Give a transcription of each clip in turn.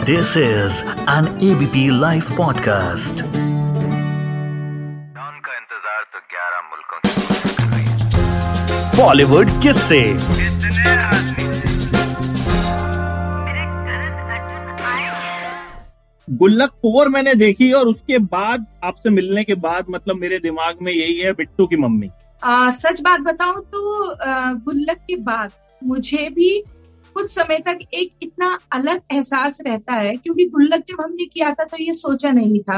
This is an ABP Life podcast. का इंतजार तो 11 मुल्कों की पुलिस कर रही है। बॉलीवुड किससे कितने आदमी गुल्लक 4 मैंने देखी और उसके बाद आपसे मिलने के बाद मतलब मेरे दिमाग में यही है बिट्टू की मम्मी। सच बात बताऊं तो गुल्लक के बाद मुझे भी कुछ समय तक एक इतना अलग एहसास रहता है, क्योंकि गुल्लक जब हमने किया था तो ये सोचा नहीं था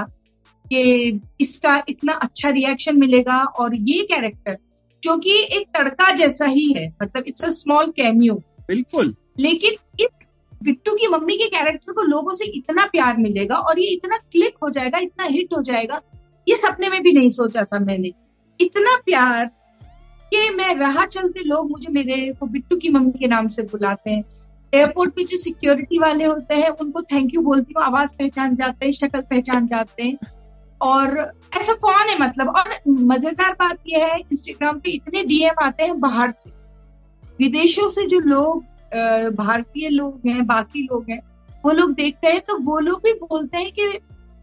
कि इसका इतना अच्छा रिएक्शन मिलेगा। और ये कैरेक्टर जो कि एक तड़का जैसा ही है, मतलब इट्स अ स्मॉल कैमियो, बिल्कुल, लेकिन इस बिट्टू की मम्मी के कैरेक्टर को लोगों से इतना प्यार मिलेगा और ये इतना क्लिक हो जाएगा, इतना हिट हो जाएगा, ये सपने में भी नहीं सोचा था मैंने। इतना प्यार कि मैं राह चलते लोग मुझे मेरे को बिट्टू की मम्मी के नाम से बुलाते हैं। एयरपोर्ट पे जो सिक्योरिटी वाले होते हैं उनको थैंक यू बोलती हूँ, आवाज पहचान जाते हैं, शक्ल पहचान जाते हैं। और ऐसा कौन है मतलब। और मजेदार बात यह है, इंस्टाग्राम पे इतने डीएम आते हैं बाहर से, विदेशों से जो लोग, भारतीय लोग हैं, बाकी लोग हैं, वो लोग देखते हैं तो वो लोग भी बोलते हैं कि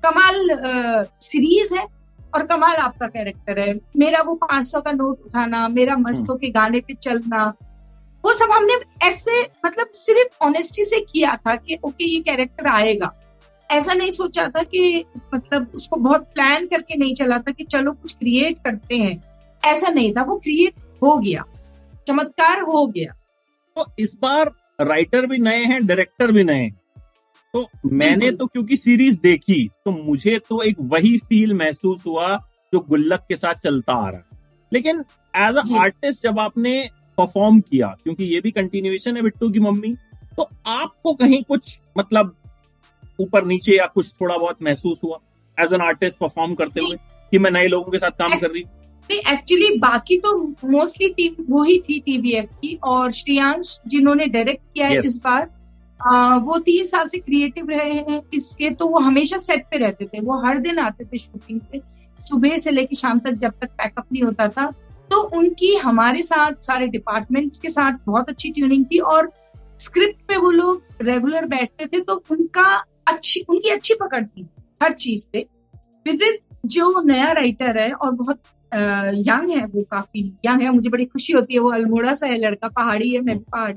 कमाल सीरीज है और कमाल आपका कैरेक्टर है। मेरा वो 500 का नोट उठाना, मेरा मस्त होके गाने पे चलना, वो सब हमने ऐसे मतलब सिर्फ ऑनेस्टी से किया था कि ओके ये कैरेक्टर आएगा। ऐसा नहीं सोचा था कि मतलब उसको बहुत प्लान करके नहीं चला था कि चलो कुछ क्रिएट करते हैं, ऐसा नहीं था। वो क्रिएट हो गया, चमत्कार हो गया। तो इस बार राइटर भी नए हैं, डायरेक्टर भी नए हैं। तो मैंने तो क्योंकि सीरीज देखी तो मुझे तो एक वही फील महसूस हुआ जो गुल्लक के साथ चलता आ रहा है। लेकिन एज अ आर्टिस्ट जब आपने परफॉर्म किया, क्योंकि ये भी कंटिन्यूएशन है बिट्टू की मम्मी, तो आपको कहीं कुछ मतलब ऊपर नीचे या कुछ थोड़ा बहुत महसूस हुआ एज एन आर्टिस्ट परफॉर्म करते हुए कि मैं नए लोगों के साथ काम कर रही हूँ? नहीं, एक्चुअली बाकी तो मोस्टली टीम वो ही थी टीवीएफ की, और श्रेयांश जिन्होंने डायरेक्ट किया है इस बार, वो 3 साल से क्रिएटिव रहे हैं इसके, तो वो हमेशा सेट पे रहते थे। वो हर दिन आते थे शूटिंग पे, सुबह से लेकर शाम तक, जब तक पैकअप नहीं होता था। तो उनकी हमारे साथ, सारे डिपार्टमेंट्स के साथ बहुत अच्छी ट्यूनिंग थी और स्क्रिप्ट पे वो लोग रेगुलर बैठते थे, तो उनकी अच्छी पकड़ थी हर चीज पे। विदित जो नया राइटर है और बहुत यंग है, वो काफी यंग है, मुझे बड़ी खुशी होती है। वो अल्मोड़ा सा है लड़का, पहाड़ी है, मैं भी पहाड़ी।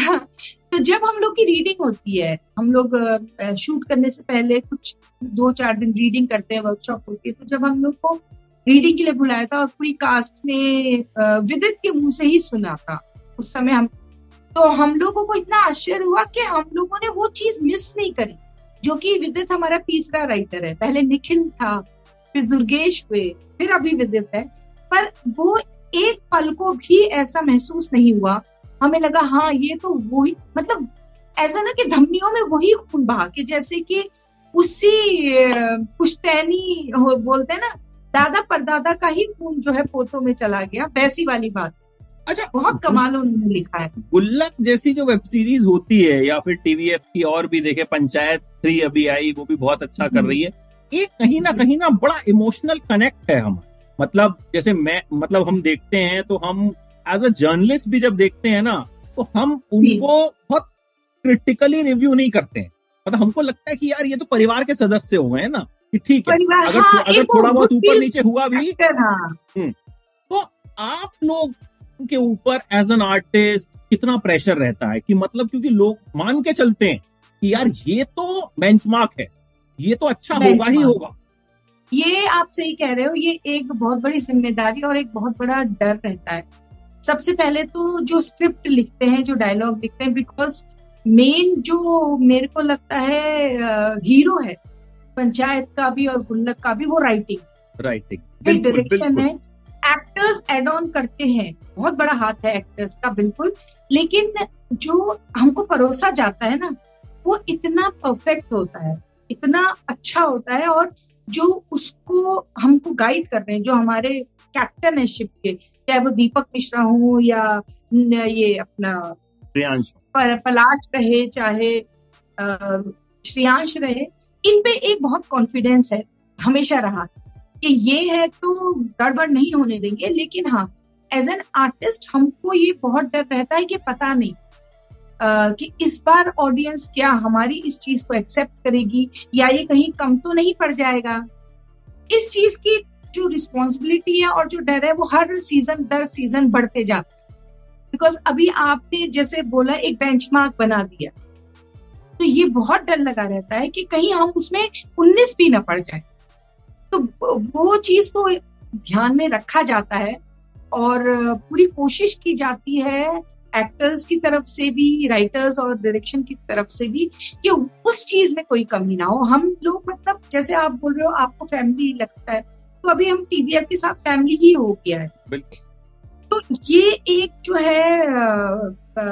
तो जब हम लोग की रीडिंग होती है, हम लोग शूट करने से पहले कुछ 2-4 दिन रीडिंग करते हैं, वर्कशॉप होती है, तो जब हम लोग को रीडिंग के लिए बुलाया था और पूरी कास्ट ने विदित के मुंह से ही सुना था उस समय, हम लोगों को इतना आश्चर्य हुआ कि हम लोगों ने वो चीज मिस नहीं करी, जो कि विदित हमारा तीसरा राइटर है। पहले निखिल था, फिर दुर्गेश हुए, फिर अभी विदित है, पर वो एक पल को भी ऐसा महसूस नहीं हुआ। हमें लगा हाँ ये तो वही, मतलब ऐसा ना कि धमनियों में वही खून बहा के, जैसे कि उसी पुश्तैनी बोलते हैं ना, दादा परदादा का ही खून जो है पोतों में चला गया, वैसी वाली बात। अच्छा, बहुत कमाल उन्होंने लिखा है। गुल्लक जैसी जो वेब सीरीज होती है, या फिर टीवीएफ की और भी देखे, पंचायत 3 अभी आई, वो भी बहुत अच्छा कर रही है। एक कहीं ना बड़ा इमोशनल कनेक्ट है हम, मतलब जैसे हम देखते हैं तो हम एज अ जर्नलिस्ट भी जब देखते हैं ना, तो हम उनको बहुत क्रिटिकली रिव्यू नहीं करते हैं। मतलब हमको लगता है कि यार ये तो परिवार के सदस्य हो गए हैं ना, कि ठीक है, अगर थोड़ा बहुत ऊपर नीचे हुआ भी। तो आप लोग के ऊपर एज एन आर्टिस्ट कितना प्रेशर रहता है कि मतलब, क्योंकि लोग मान के चलते हैं कि यार ये तो बेंचमार्क है, ये तो अच्छा होगा ही होगा। ये आप सही कह रहे हो, ये एक बहुत बड़ी जिम्मेदारी और एक बहुत बड़ा डर रहता है। सबसे पहले तो जो स्क्रिप्ट लिखते हैं, जो डायलॉग लिखते हैं, बिकॉज मेन जो मेरे को लगता है हीरो है पंचायत का भी और गुल्लक का भी, वो राइटिंग डायरेक्शन है। एक्टर्स एड ऑन करते हैं, बहुत बड़ा हाथ है एक्टर्स का, बिल्कुल, लेकिन जो हमको परोसा जाता है ना, वो इतना परफेक्ट होता है, इतना अच्छा होता है। और जो उसको हमको गाइड कर रहे हैं, जो हमारे कैप्टन है शिप के, चाहे वो दीपक मिश्रा हो या ये अपना पलाश रहे, चाहे श्रेयांश रहे, इन पे एक बहुत कॉन्फिडेंस है, हमेशा रहा कि ये है तो गड़बड़ नहीं होने देंगे। लेकिन हाँ, एज एन आर्टिस्ट हमको ये बहुत डर रहता है कि पता नहीं कि इस बार ऑडियंस क्या हमारी इस चीज को एक्सेप्ट करेगी या ये कहीं कम तो नहीं पड़ जाएगा। इस चीज की जो रिस्पॉन्सिबिलिटी है और जो डर है वो हर सीजन दर सीजन बढ़ते जाता है। बिकॉज अभी आपने जैसे बोला एक बेंचमार्क बना दिया, तो ये बहुत डर लगा रहता है कि कहीं हम उसमें 19 भी ना पड़ जाए। तो वो चीज को ध्यान में रखा जाता है और पूरी कोशिश की जाती है एक्टर्स की तरफ से भी, राइटर्स और डायरेक्शन की तरफ से भी, कि उस चीज में कोई कमी ना हो। हम लोग मतलब जैसे आप बोल रहे हो आपको फैमिली लगता है, तो अभी हम टीवीएफ के साथ फैमिली ही हो गया है। बिल्कुल। तो ये एक जो है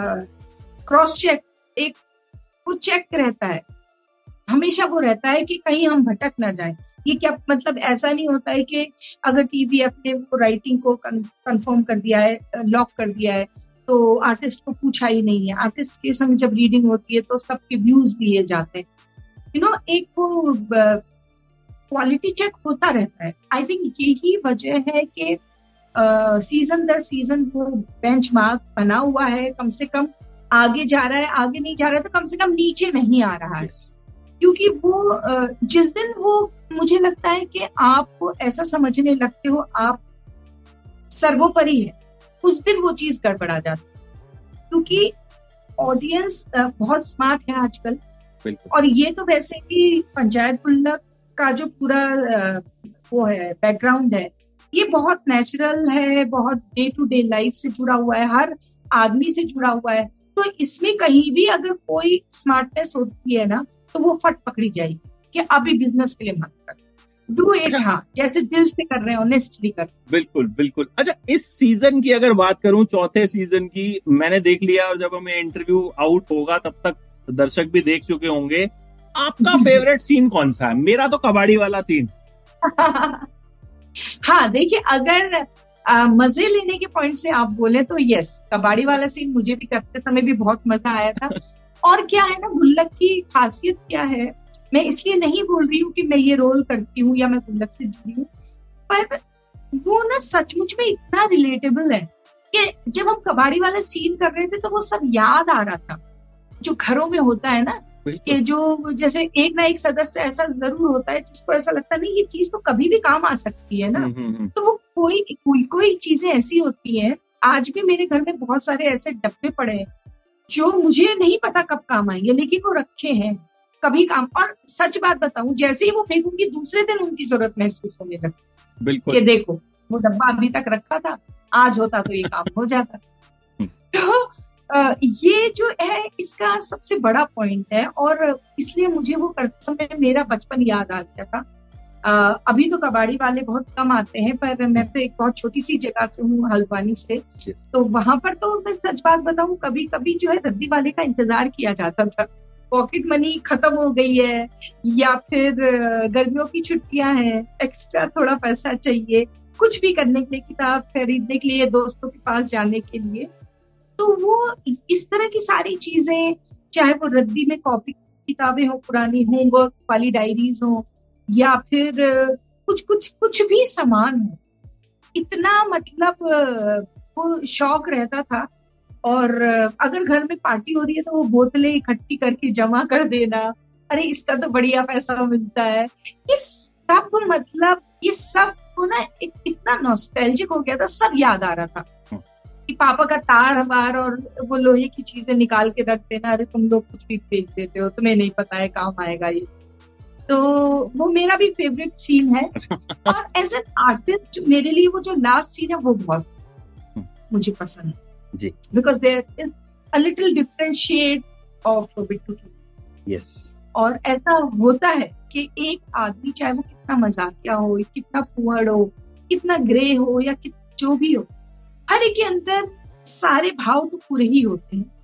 क्रॉस चेक, एक वो चेक रहता है हमेशा, वो रहता है कि कहीं हम भटक ना जाए। ये क्या मतलब ऐसा नहीं होता है कि अगर टीवीएफ ने वो राइटिंग को कंफर्म कर दिया है, लॉक कर दिया है, तो आर्टिस्ट को पूछा ही नहीं है। आर्टिस्ट के संग जब रीडिंग होती है तो सबके व्यूज दिए जाते हैं, एक वो क्वालिटी चेक होता रहता है। आई थिंक यही वजह है कि सीजन दर सीजन वो बेंचमार्क बना हुआ है, कम से कम आगे जा रहा है, आगे नहीं जा रहा है तो कम से कम नीचे नहीं आ रहा है। क्योंकि वो जिस दिन वो मुझे लगता है कि आप ऐसा समझने लगते हो आप सर्वोपरि है, उस दिन वो चीज गड़बड़ा जाती है। क्योंकि ऑडियंस बहुत स्मार्ट है आजकल, और ये तो वैसे ही पंचायत गुल्लक का जो पूरा वो है बैकग्राउंड है, ये बहुत नेचुरल है, बहुत डे टू डे लाइफ से जुड़ा हुआ है, हर आदमी से जुड़ा हुआ है। तो इसमें कहीं भी अगर कोई स्मार्टनेस होती है ना, तो वो फट पकड़ी जाएगी कि अभी बिजनेस के लिए मत कर, डू इट, हाँ जैसे दिल से कर रहे हैं, ऑनेस्टली कर। बिल्कुल बिल्कुल। अच्छा, इस सीजन की अगर बात करूं, चौथे सीजन की मैंने देख लिया, और जब हमें इंटरव्यू आउट होगा तब तक दर्शक भी देख चुके होंगे। आपका फेवरेट सीन कौन सा है? मेरा तो कबाड़ी वाला सीन। हाँ देखिए, अगर मजे लेने के पॉइंट से आप बोले तो यस, कबाड़ी वाला सीन मुझे भी करते समय भी बहुत मजा आया था। और क्या है ना, गुल्लक की खासियत क्या है, मैं इसलिए नहीं बोल रही हूँ कि मैं ये रोल करती हूँ या मैं गुल्लक से जुड़ी हूँ, पर वो ना सचमुच में इतना रिलेटेबल है कि जब हम कबाड़ी वाला सीन कर रहे थे तो वो सब याद आ रहा था जो घरों में होता है ना, कि जो जैसे एक ना एक सदस्य ऐसा जरूर होता है जिसको ऐसा लगता नहीं ये चीज तो कभी भी काम आ सकती है ना। तो वो कोई चीजें ऐसी होती हैं, आज भी मेरे घर में बहुत सारे ऐसे डब्बे पड़े हैं जो मुझे नहीं पता कब काम आएंगे, लेकिन वो रखे हैं कभी काम। और सच बात बताऊं, जैसे ही वो फेंकूंगी दूसरे दिन उनकी जरूरत महसूस होने लगती। बिल्कुल, कि देखो वो डब्बा अभी तक रखा था, आज होता तो ये काम हो जाता। तो ये जो है इसका सबसे बड़ा पॉइंट है, और इसलिए मुझे वो करते समय मेरा बचपन याद आ गया था। अभी तो कबाड़ी वाले बहुत कम आते हैं, पर मैं तो एक बहुत छोटी सी जगह से हूँ, हल्द्वानी से। तो वहां पर तो मैं सच बात बताऊं, कभी कभी जो है रद्दी वाले का इंतजार किया जाता था। पॉकेट मनी खत्म हो गई है या फिर गर्मियों की छुट्टियां हैं, एक्स्ट्रा थोड़ा पैसा चाहिए कुछ भी करने के लिए, किताब खरीदने के लिए, दोस्तों के पास जाने के लिए। तो वो इस तरह की सारी चीजें, चाहे वो रद्दी में कॉपी किताबें हो, पुरानी होमवर्क वाली डायरीज हो, या फिर कुछ भी सामान हो, इतना मतलब वो शौक रहता था। और अगर घर में पार्टी हो रही है तो वो बोतलें इकट्ठी करके जमा कर देना, अरे इसका तो बढ़िया पैसा मिलता है। ये सब मतलब ये सब को ना इतना नॉस्टैल्जिक हो गया था, सब याद आ रहा था कि पापा का तार वार और वो लोहे की चीजें निकाल के रख देना, अरे तुम लोग कुछ भी फेंक देते हो, तुम्हें नहीं पता है काम आएगा ये। तो वो मेरा भी फेवरेट सीन है। और एज एन आर्टिस्ट मेरे लिए वो जो लास्ट सीन है वो बहुत मुझे पसंद है जी, because there is a little different shade of Bittu की। यस, और ऐसा होता है कि एक आदमी चाहे वो कितना मजाकिया हो, कितना पुअर हो, कितना ग्रे हो, या जो भी हो, हर एक के अंदर सारे भाव तो पूरे ही होते हैं।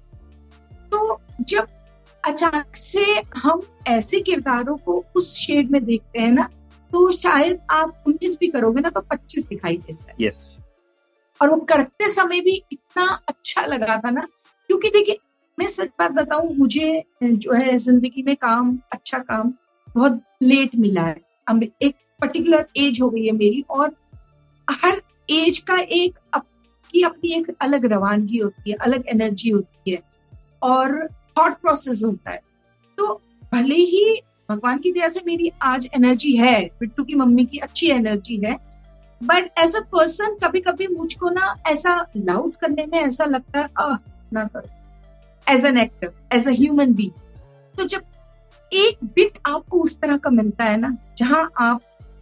तो जब अचानक से हम ऐसे किरदारों को उस शेड में देखते हैं ना, तो शायद आप 19 भी करोगे ना तो 25 दिखाई देता है। यस, और वो करते समय भी इतना अच्छा लगा था ना, क्योंकि देखिए मैं सच बात बताऊं, मुझे जो है जिंदगी में काम, अच्छा काम बहुत लेट मिला है। अब एक पर्टिकुलर एज हो गई है मेरी, और हर एज का एक अपनी एक अलग रवानगी होती है, अलग एनर्जी होती है। और थॉट प्रोसेस होता है। तो भले ही भगवान की दया से मेरी आज एनर्जी है, बिट्टू की मम्मी की अच्छी एनर्जी है, बट एज अ पर्सन कभी कभी मुझको ना ऐसा लाउड करने में ऐसा लगता है ना करो, as an actor, as a human being. तो जब एक बिट आपको उस तरह का मिलता है ना जहां आप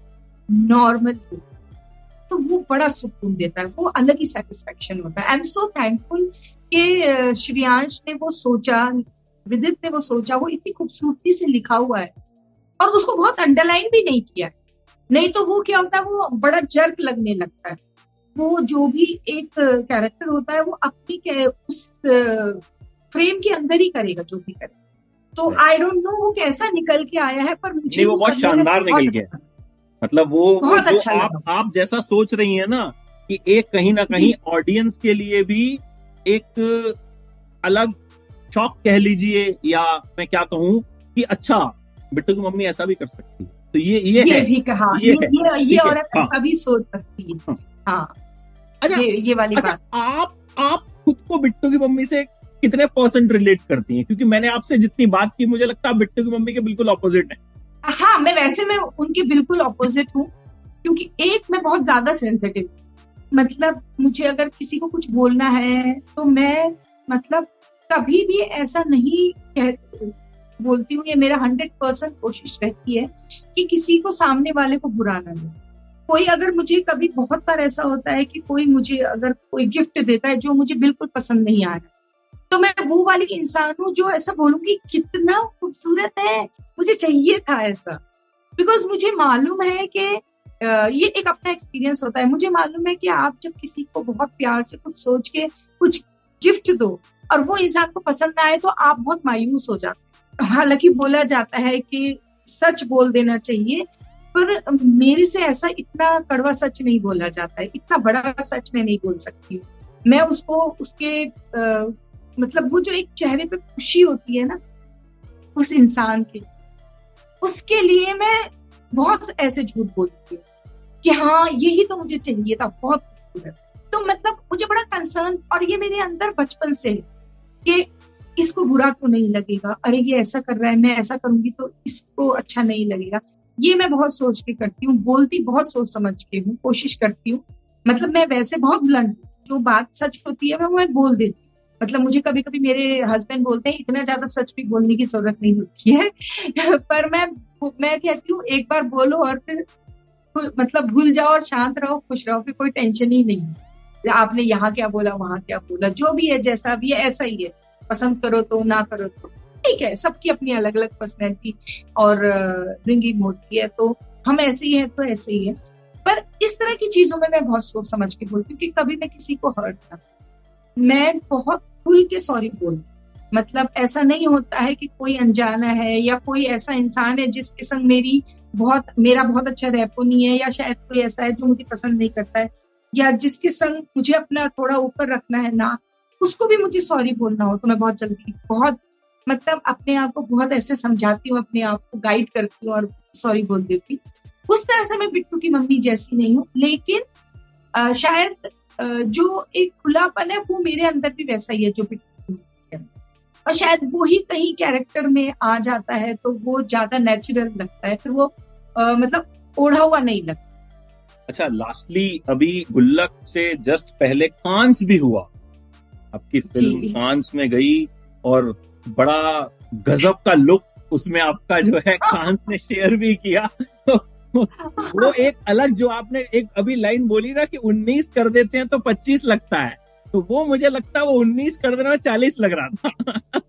नॉर्मल हो, तो वो बड़ा सुकून देता है, वो अलग ही सेटिस्फेक्शन होता है। आई एम सो थैंकफुल कि श्रेयांश ने वो सोचा, विदित ने वो सोचा, वो इतनी खूबसूरती से लिखा हुआ है और उसको बहुत अंडरलाइन भी नहीं किया, नहीं तो वो क्या होता है, वो बड़ा जर्क लगने लगता है। वो जो भी एक कैरेक्टर होता है वो अपनी उस फ्रेम के अंदर ही करेगा जो भी करे। तो आई डोंट नो वो कैसा निकल के आया है, पर मुझे वो बहुत शानदार निकल गया। मतलब वो जो अच्छा आप जैसा सोच रही है ना कि एक कहीं ना कहीं ऑडियंस के लिए भी एक अलग शौक कह लीजिए, या मैं क्या कहूँ कि अच्छा बिट्टू की मम्मी ऐसा भी कर सकती है, तो ये है, भी कहा, ये औरत अभी सोच सकती है। हाँ, अच्छा, ये वाली अच्छा, बात। आप खुद को बिट्टू की मम्मी से कितने % रिलेट करती हैं? क्योंकि मैंने आपसे जितनी बात की मुझे लगता है बिट्टू की मम्मी के बिल्कुल ऑपोजिट है। हाँ, मैं उनके बिल्कुल ऑपोजिट हूँ, क्योंकि एक मैं बहुत ज्यादा सेंसिटिव, मतलब मुझे अगर किसी को कुछ बोलना है तो मैं मतलब कभी भी ऐसा नहीं बोलती हूँ। ये मेरा 100% कोशिश रहती है कि किसी को, सामने वाले को बुरा ना लगे। कोई अगर मुझे कभी, बहुत बार ऐसा होता है कि कोई मुझे अगर कोई गिफ्ट देता है जो मुझे बिल्कुल पसंद नहीं आ रहा, तो मैं वो वाली इंसान हूँ जो ऐसा बोलूंगी कितना खूबसूरत है, मुझे चाहिए था ऐसा। बिकॉज मुझे मालूम है कि ये एक अपना एक्सपीरियंस होता है, मुझे मालूम है कि आप जब किसी को बहुत प्यार से कुछ सोच के कुछ गिफ्ट दो और वो इंसान को पसंद ना आए तो आप बहुत मायूस हो जाते हैं। हालांकि बोला जाता है कि सच बोल देना चाहिए, पर मेरे से ऐसा इतना कड़वा सच नहीं बोला जाता है, इतना बड़ा सच मैं नहीं बोल सकती। मैं उसको उसके मतलब वो जो एक चेहरे पे खुशी होती है ना उस इंसान की, उसके लिए मैं बहुत ऐसे झूठ बोलती हूँ कि हाँ यही तो मुझे चाहिए था, बहुत खूबसूरत। तो मतलब मुझे बड़ा कंसर्न, और ये मेरे अंदर बचपन से है कि इसको बुरा तो नहीं लगेगा, अरे ये ऐसा कर रहा है, मैं ऐसा करूंगी तो इसको अच्छा नहीं लगेगा। ये मैं बहुत सोच के करती हूँ, बोलती बहुत सोच समझ के हूँ, कोशिश करती हूँ। मतलब मैं वैसे बहुत ब्लंट, जो बात सच होती है मैं बोल देती हूँ। मतलब मुझे कभी कभी मेरे हस्बैंड बोलते हैं इतना ज्यादा सच भी बोलने की जरूरत नहीं होती है पर मैं कहती हूँ एक बार बोलो और फिर मतलब भूल जाओ और शांत रहो, खुश रहो, फिर कोई टेंशन ही नहीं। आपने यहाँ क्या बोला, वहां क्या बोला, जो भी है, जैसा भी है ऐसा ही है, पसंद करो तो, ना करो तो ठीक है। सबकी अपनी अलग अलग पर्सनैलिटी और रिंगिंग होती है, तो हम ऐसे ही है तो ऐसे ही है। पर इस तरह की चीजों में मैं बहुत सोच समझ के बोलती हूँ कि कभी मैं किसी को हर्ट ना, मैं बहुत खुल के सॉरी बोलती। मतलब ऐसा नहीं होता है कि कोई अनजाना है या कोई ऐसा इंसान है जिसके संग मेरा बहुत अच्छा रैपो नहीं है, या शायद कोई ऐसा है जो मुझे पसंद नहीं करता है, या जिसके संग मुझे अपना थोड़ा ऊपर रखना है ना, उसको भी मुझे सॉरी बोलना हो तो मैं बहुत जल्दी, बहुत मतलब अपने आप को बहुत ऐसे समझाती हूँ, अपने आप को गाइड करती हूँ और सॉरी बोल देती हूँ। उस तरह से मैं बिट्टू की मम्मी जैसी नहीं हूँ, लेकिन शायद जो एक खुलापन है वो मेरे अंदर भी वैसा ही है जो बिट्टू है, और शायद वो ही कहीं कैरेक्टर में आ जाता है तो वो ज्यादा नेचुरल लगता है, फिर वो मतलब ओढ़ा हुआ नहीं लगता। अच्छा, लास्टली अभी गुल्लक से जस्ट पहले कांस भी हुआ, आपकी फिल्म कांस में गई और बड़ा गजब का लुक उसमें आपका जो है कांस ने शेयर भी किया वो एक अलग, जो आपने एक अभी लाइन बोली ना कि 19 कर देते हैं तो 25 लगता है, तो वो मुझे लगता है वो 19 कर देने में 40 लग रहा था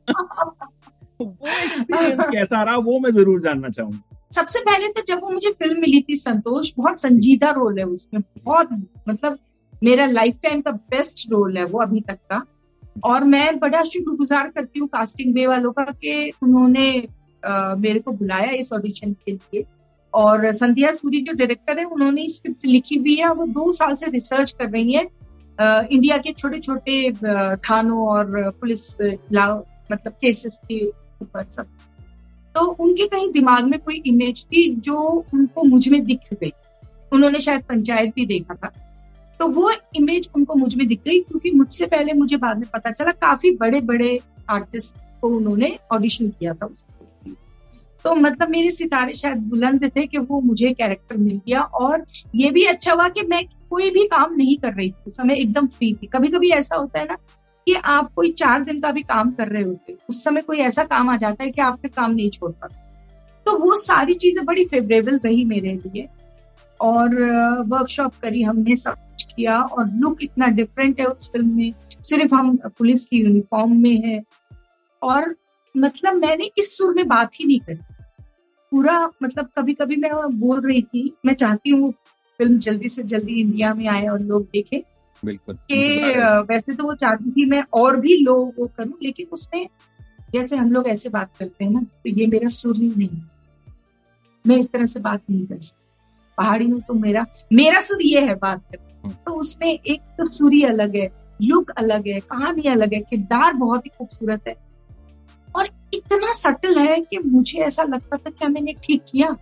वो एक्सपीरियंस कैसा रहा, वो मैं जरूर जानना चाहूंगा। सबसे पहले तो जब वो मुझे फिल्म मिली थी संतोष, बहुत संजीदा रोल है उसमें, बहुत मतलब मेरा लाइफ टाइम का बेस्ट रोल है वो अभी तक का, और मैं बड़ा शुक्रगुजार करती हूँ कास्टिंग बे वालों का कि उन्होंने मेरे को बुलाया इस ऑडिशन के लिए। और संध्या सूरी जो डायरेक्टर है उन्होंने स्क्रिप्ट लिखी हुई है, वो 2 साल से रिसर्च कर रही है इंडिया के छोटे छोटे थानों और पुलिस मतलब केसेस के ऊपर सब। तो उनके कहीं दिमाग में कोई इमेज थी जो उनको मुझ में दिख गई, उन्होंने शायद पंचायत भी देखा था, तो वो इमेज उनको मुझ में दिख गई, क्योंकि मुझसे पहले मुझे बाद में पता चला काफी बड़े बड़े आर्टिस्ट को उन्होंने ऑडिशन किया था उसको। तो मतलब मेरे सितारे शायद बुलंद थे कि वो मुझे कैरेक्टर मिल गया। और ये भी अच्छा हुआ कि मैं कोई भी काम नहीं कर रही थी उस समय, एकदम फ्री थी। कभी कभी ऐसा होता है ना कि आप कोई 4 दिन का भी काम कर रहे होते, उस समय कोई ऐसा काम आ जाता है कि आप फिर काम नहीं छोड़ पाते। तो वो सारी चीजें बड़ी फेवरेबल रही मेरे लिए। और वर्कशॉप करी हमने, सब कुछ किया, और लुक इतना डिफरेंट है उस फिल्म में, सिर्फ हम पुलिस की यूनिफॉर्म में है। और मतलब मैंने इस सुर में बात ही नहीं करी पूरा। मतलब कभी कभी मैं बोल रही थी, मैं चाहती हूँ फिल्म जल्दी से जल्दी इंडिया में आए और लोग देखें। बिल्कुल कि वैसे तो वो चाहती थी मैं और भी लोग वो करूं, लेकिन उसमें जैसे हम लोग ऐसे बात करते हैं ना, तो ये मेरा सुर ही नहीं, मैं इस तरह से बात नहीं कर सकती। पहाड़ी हूँ तो मेरा सुर ये है बात करना। तो उसमें एक तो सुर ही अलग है, लुक अलग है, कहानी अलग है, किरदार बहुत ही खूबसूरत है और इतना सटल है कि मुझे ऐसा लगता था क्या मैंने ठीक किया,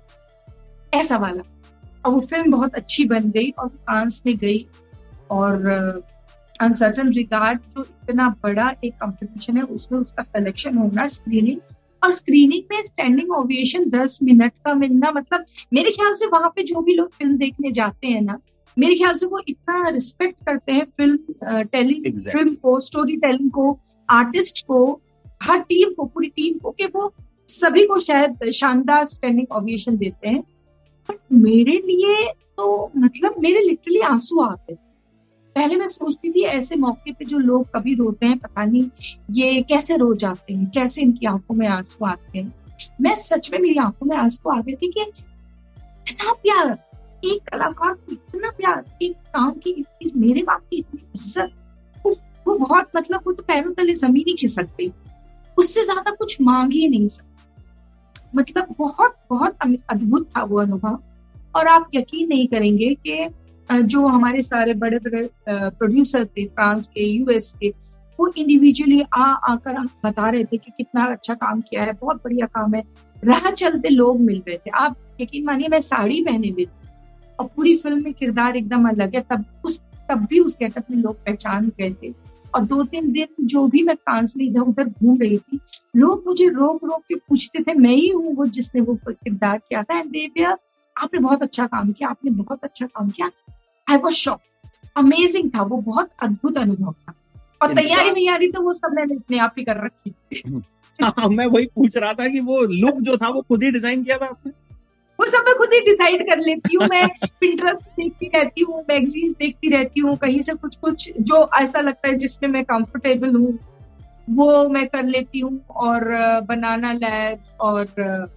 ऐसा वाला। और वो फिल्म बहुत अच्छी बन गई और फ्रांस में गई। और अनसर्टन रिगार्ड जो इतना बड़ा एक कंपटीशन है, उसमें उसका सिलेक्शन होना, स्क्रीनिंग, और स्क्रीनिंग में स्टैंडिंग ओवेशन 10 मिनट का मिलना, मतलब मेरे ख्याल से वहां पे जो भी लोग फिल्म देखने जाते हैं ना, मेरे ख्याल से वो इतना रिस्पेक्ट करते हैं फिल्म टेलिंग, फिल्म को, स्टोरी टेलिंग को, आर्टिस्ट को, हर टीम को, पूरी टीम को, कि वो सभी को शायद शानदार स्टैंडिंग ओवेशन देते हैं। बट मेरे लिए तो मतलब मेरे लिटरली आंसू आते थे। पहले मैं सोचती थी ऐसे मौके पे जो लोग कभी रोते हैं, पता नहीं ये कैसे रो जाते हैं, कैसे इनकी आंखों में आंसू आते हैं। मैं सच में, मेरी आंखों में आंसू आ गए थे कि इतना प्यार, एक कलाकार को इतना प्यार, एक काम की इतनी, मेरे काम की इतनी इज्जत, वो बहुत, मतलब वो तो पैरों तले जमीन ही खिसक गई, उससे ज्यादा कुछ मांग ही नहीं सकते। मतलब बहुत बहुत अद्भुत था वो अनुभव। और आप यकीन नहीं करेंगे कि जो हमारे सारे बड़े बड़े प्रोड्यूसर थे फ्रांस के, यूएस के, वो इंडिविजुअली आकर बता रहे थे कि कितना अच्छा काम किया है, बहुत बढ़िया काम है। राह चलते लोग मिल रहे थे। आप यकीन मानिए मैं साड़ी पहने हुई थी और पूरी फिल्म में किरदार एकदम अलग है, तब भी उस गेटअप में लोग पहचान गए थे। और 2-3 दिन जो भी मैं कांस में इधर उधर घूम रही थी, लोग मुझे रोक रोक के पूछते थे मैं ही हूँ वो जिसने वो किरदार किया था। एंड देव्या, आपने बहुत अच्छा काम किया, आपने बहुत अच्छा काम किया। आई वाज शॉक, अमेजिंग था वो, बहुत अद्भुत अनुभव था। और तैयारी तो वो सब मैंने अपने आप ही कर रखी थी। हाँ, मैं वही पूछ रहा था कि वो लुक जो था वो खुद ही डिजाइन किया था आपने? वो सब मैं खुद ही डिसाइड कर लेती हूँ। मैं पिंटरेस्ट देखती रहती हूँ, मैगजीन्स देखती रहती हूँ, कहीं से कुछ कुछ जो ऐसा लगता है जिसमें मैं कंफर्टेबल हूँ वो मैं कर लेती हूँ। और बनाना लैब और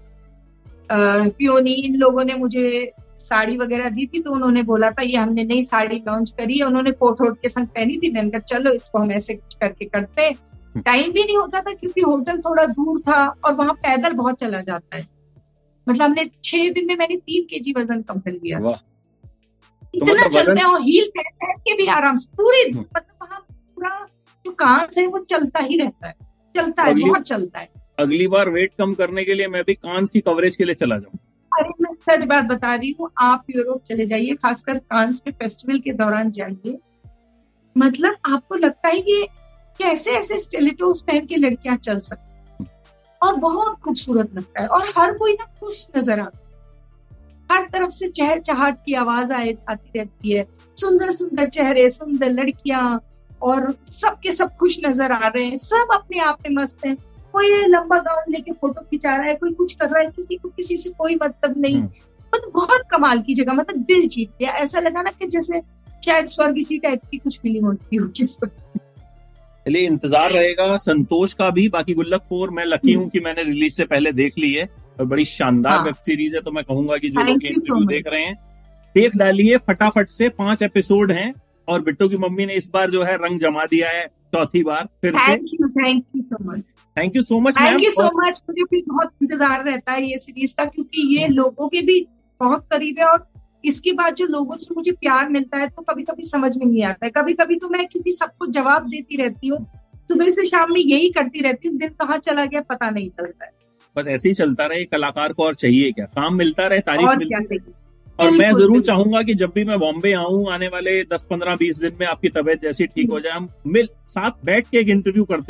पियोनी, इन लोगों ने मुझे साड़ी वगैरह दी थी, तो उन्होंने बोला था ये हमने नई साड़ी लॉन्च करी है, उन्होंने कोट वोट के संग पहनी थी। मैंने कहा चलो इसको हम ऐसे करके करते। टाइम भी नहीं होता था क्योंकि होटल थोड़ा दूर था और वहां पैदल बहुत चला जाता है। मतलब हमने 6 दिन में मैंने 3 kg वजन कम कर लिया। इतना मतलब चलते हैं और हील पहन के भी आराम से पूरी, मतलब वहाँ पूरा जो कांस है वो चलता ही रहता है, चलता है, बहुत चलता है। अगली बार वेट कम करने के लिए मैं भी कांस की कवरेज के लिए चला जाऊँ। अरे मैं सच बात बता रही हूँ, आप यूरोप चले जाइए, खासकर कांस के फेस्टिवल के दौरान जाइए, मतलब आपको लगता है कि कैसे ऐसे स्टिलेटोस पहन के लड़कियां चल सकती और बहुत खूबसूरत लगता है। और हर कोई ना खुश नजर आता है, हर तरफ से चहचहाट की आवाज आती रहती है, सुंदर सुंदर चेहरे, सुंदर लड़कियां, और सबके सब खुश नजर आ रहे हैं, सब अपने आप में मस्त हैं। कोई लंबा गाउन लेके फोटो खिंचा रहा है, कोई कुछ कर रहा है, किसी को किसी से कोई मतलब नहीं। मतलब बहुत कमाल की जगह, मतलब दिल जीत गया। ऐसा लगा ना कि जैसे शायद स्वर्ग इसी टाइप की कुछ फीलिंग होती हो जिस पर। चलिए, इंतजार रहेगा संतोष का भी। बाकी गुल्लक 4 मैं लकी हूँ कि मैंने रिलीज से पहले देख ली है और बड़ी शानदार वेब सीरीज है। तो मैं कहूंगा कि जो लोग इंटरव्यू देख रहे हैं देख डालिए फटाफट से। 5 एपिसोड हैं और बिट्टू की मम्मी ने इस बार जो है रंग जमा दिया है, चौथी बार फिर से। Thank you so much. Thank you so much. Thank you so much. मुझे भी बहुत इंतजार रहता है ये सीरीज का, क्योंकि ये लोगों के भी बहुत करीब है। और इसके बाद जो लोगों से मुझे प्यार मिलता है तो कभी कभी समझ में नहीं आता है। कभी कभी तो मैं क्योंकि सबको जवाब देती रहती हूँ, सुबह से शाम में यही करती रहती हूँ, दिन कहाँ चला गया पता नहीं चलता है। बस ऐसे ही चलता रहे, कलाकार को और चाहिए क्या, काम मिलता रहे, तारीफ मिलती रहे। और मैं जरूर चाहूंगा कि जब भी मैं बॉम्बे आऊं आने वाले 10, 15, 20 दिन में, आपकी तबीयत जैसी ठीक हो जाए, हम साथ बैठ के एक इंटरव्यू करते हैं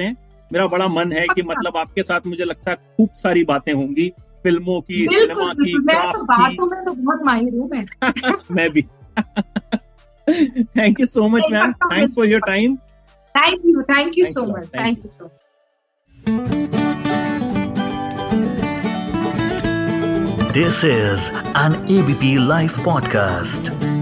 मेरा बड़ा मन है कि मतलब आपके साथ मुझे लगता है खूब सारी बातें होंगी, फिल्मों की, सिनेमा की, मैं तो क्राफ्ट बातों में तो बहुत माहिर हूँ मैं। की। मैं भी। Thank you so much ma'am, thanks for your time. Thank you Thanks so a lot. Much, Thank thank you so much. This is an ABP Life podcast.